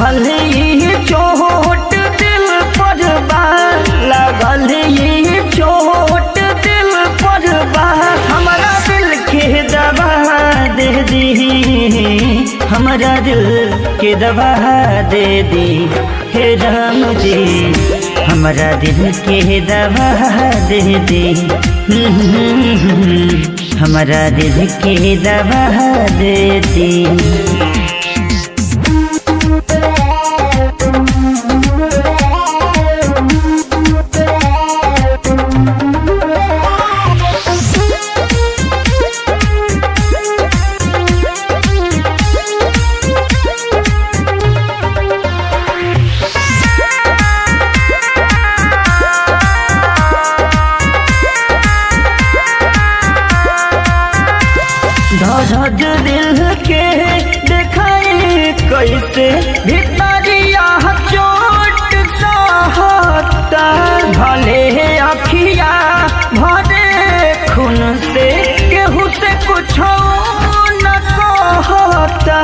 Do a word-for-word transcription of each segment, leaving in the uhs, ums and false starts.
लागल ये चोट दिल पर बा, लागल ये चोट दिल पर बा। हमारा दिल के दवा दे दी, हमारा दिल के दवा दे दी हे राम जी, हमारा दिल के दवा दे दी, हमारा दिल के दवा दे दी। धड़क दिल के देखाई कैसे भितरिया चोट सहता, भले अखिया भरे खून से केहू से कुछ न कहता।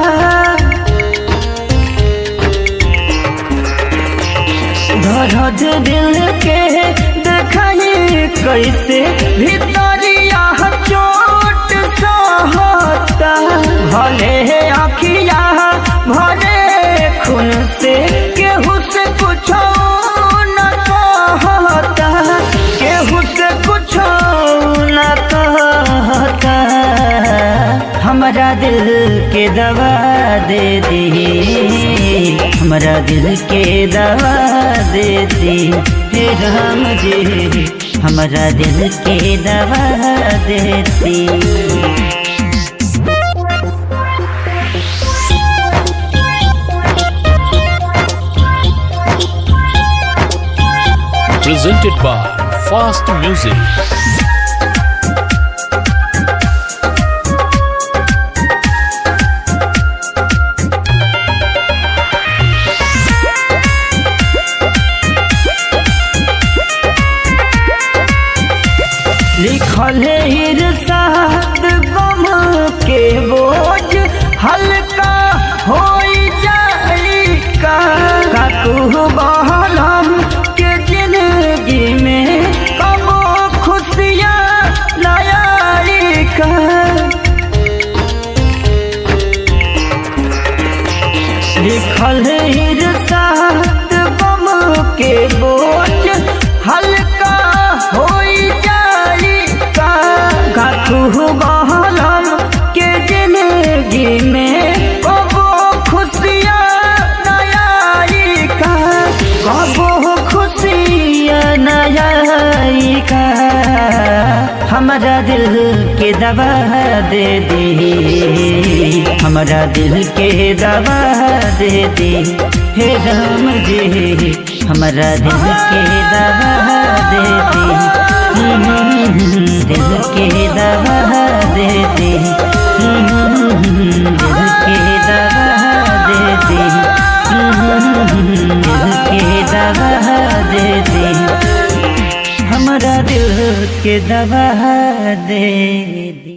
धड़क दिल के देखाई कैसे भितरिया चोट सहता, भले अखिया भरे खून से केहू से कुछ न कहता, केहू से कुछ न कहता। हमारा दिल के दवा दे दी, हमारा दिल के दवा दे दी हे राम जी, हमारा दिल के दवा दे दी। Presented by Fast Music. लिखल इरसाद गम के बोझ हल्का हो जाई का, काकू बहलम के जिंदगी में कबो खुशियाँ नयाई का। लिखल इरसाद गम के बोझ हल्का हो बहलम के जिंदगी में कबो खुशियाँ नयाई का, कबो खुशियाँ नयाई का। हमारा दिल के दवा दे दी, हमारा दिल के दवा दे दी हे राम जी, हमारा दिल के दवा दे दी, दिल के दवा दे दी, दिल के दवा दे दी, दिल के दवा दे दी, हमारा दिल के दवा दे दी।